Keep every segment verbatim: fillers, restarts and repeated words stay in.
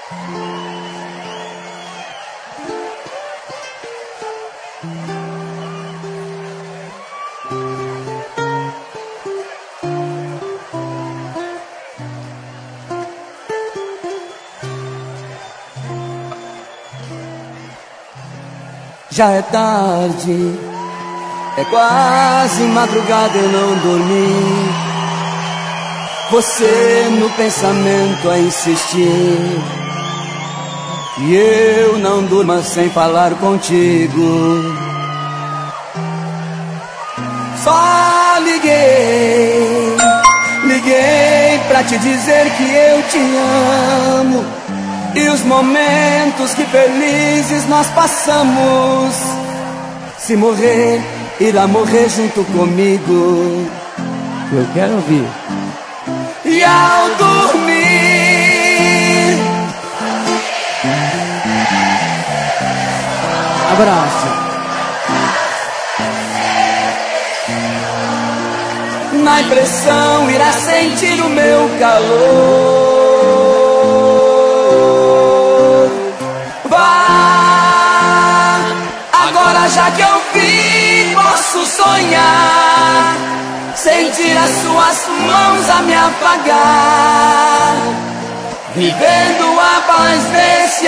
Já é tarde, é quase madrugada, eu não dormi. Você no pensamento a insistir, e eu não durmo sem falar contigo. Só liguei, liguei pra te dizer que eu te amo, e os momentos que felizes nós passamos. Se morrer, irá morrer junto comigo. Eu quero ouvir. E ao dormir, abraço. Na impressão irá sentir o meu calor. Vá, agora já que eu vi, posso sonhar, sentir as suas mãos a me apagar, vivendo a paz desse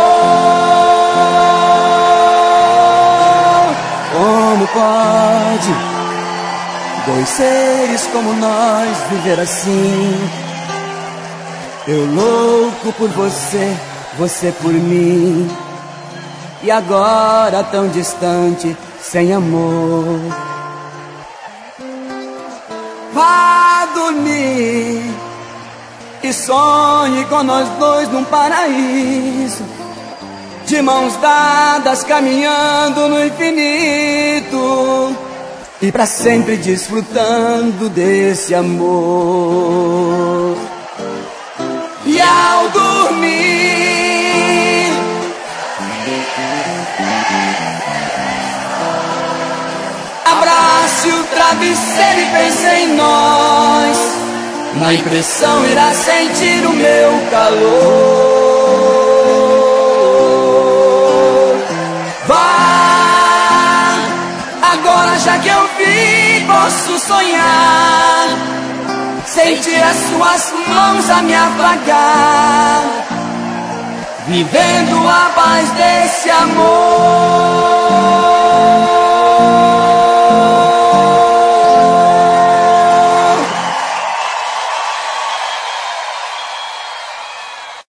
amor. Como pode dois seres como nós viver assim? Eu louco por você, você por mim, e agora tão distante, sem amor. Vá dormir e sonhe com nós dois num paraíso, de mãos dadas caminhando no infinito, e pra sempre desfrutando desse amor. E ao dormir, abrace o travesseiro e pense em nós. Na impressão irá sentir o meu calor. Vá, agora já que eu vi, posso sonhar, sentir as suas mãos a me apagar, vivendo a paz desse amor.